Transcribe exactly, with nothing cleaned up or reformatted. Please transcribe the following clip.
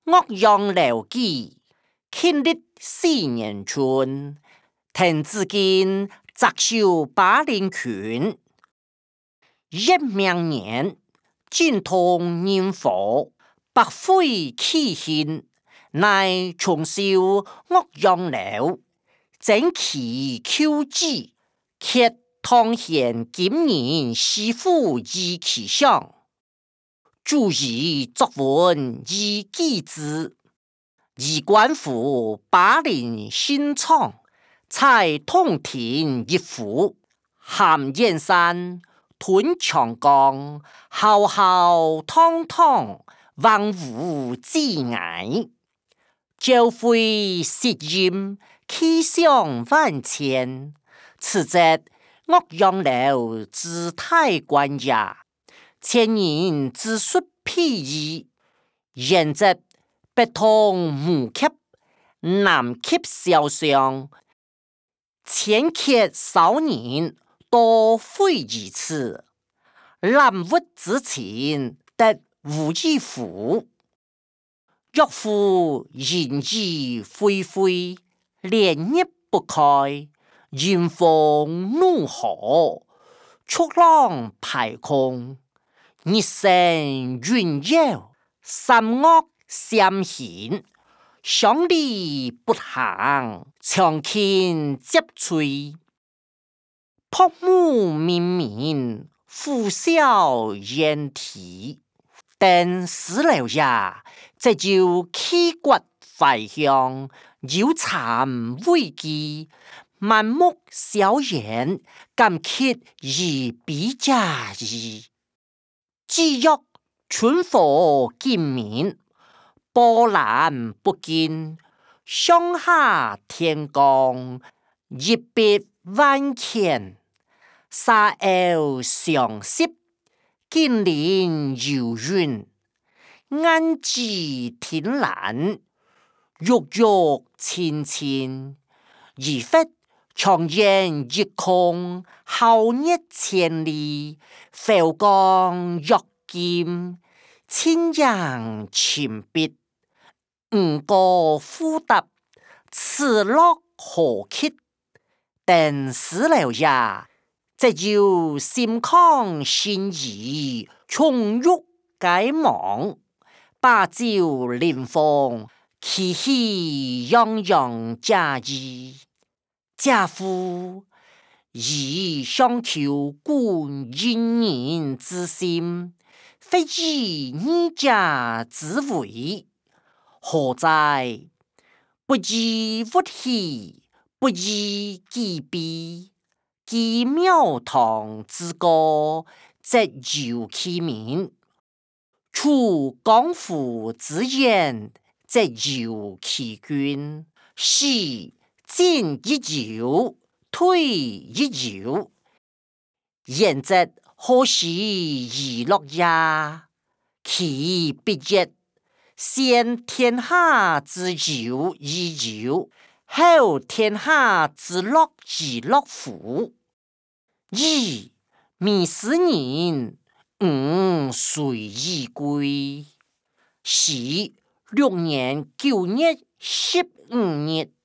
岳陽樓記，慶曆四年春，滕子敬擇手巴陵群。乙明年，精通人和，百會啟興，乃重修岳陽樓，整其丘址，揭唐賢今人師傅以其相。注以作文以記之，以官府巴陵新廠，采洞庭一幅，含燕山，吞長江，浩浩湯湯，萬物之哀。朝暉夕陰，氣象萬千。此則岳陽樓之大觀也。前人自述譬喻，言則北通無堑，南剋蕭湘，前楫少年，多會於此。南物之情，得無以乎？岳父隱逸恢恢，連日不開，迎風怒號，觸浪排空。日升雲躍，三岳相形，相離不行，長傾接摧。仆母冥冥，呼嘯燕啼。登斯樓也，則就氣骨懷鄉，憂讒畏譏，滿目蕭然，感戛而悲嘉矣。既曰春和景明，波瀾不驚，上下天光，一別萬千。沙鷗相笏，金鱗遊雲，雁跡天藍，鬱鬱青青。而忽長煙一空，皓熱千里，浮光躍金，青陽青碧。五穀富達，此樂何期？登斯樓也，則就心曠神怡，寵辱偕亡。把酒臨風，喜氣洋洋假意。假夫以相求故淫人之心，非以二家之為。何哉？不亦樂乎，不亦樂哉。其廟堂之高，則由其名；處江湖之遠，則由其君。是進一遊，退一遊。言則何喜娛樂也？其必曰：先天下之憂以憂，後天下之樂以樂乎？噫！未斯人，吾遂已歸。是六年九月十五日。